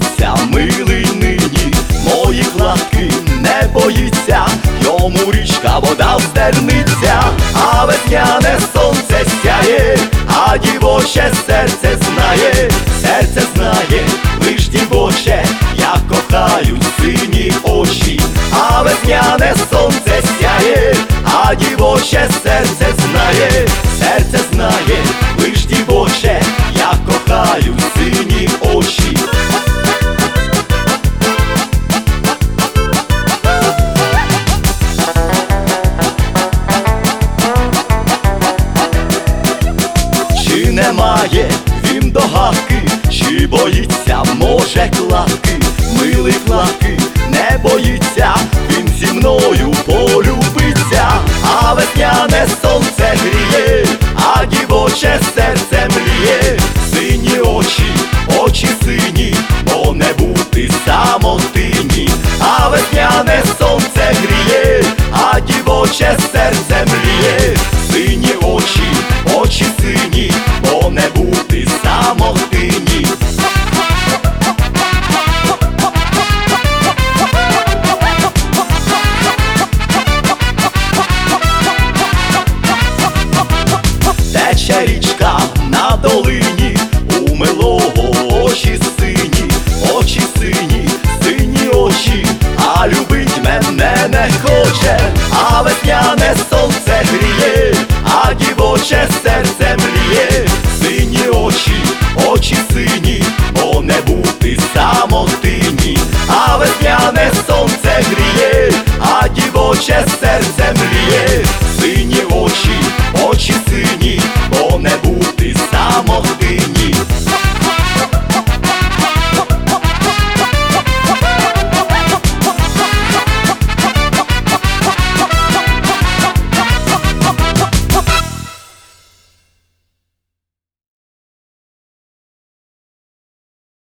боїться, милий нині, моїх ласки не боїться, йому річка вода встерниться, а весняне сонце сяє, а дівоче серце знає, лиш дівоче, я кохаю сині очі, а весняне сонце сяє, а дівоче серце знає, лиш дівоче, я кохаю сині очі. Чи немає він догадки, чи боїться, може, кладки, милий кладки, не боїться, він зі мною полюбиться, а весняне сонце гріє, а дівоче серце мріє, сині очі, очі сині, бо не бути самотині, а весняне сонце гріє, а дівоче серце мріє,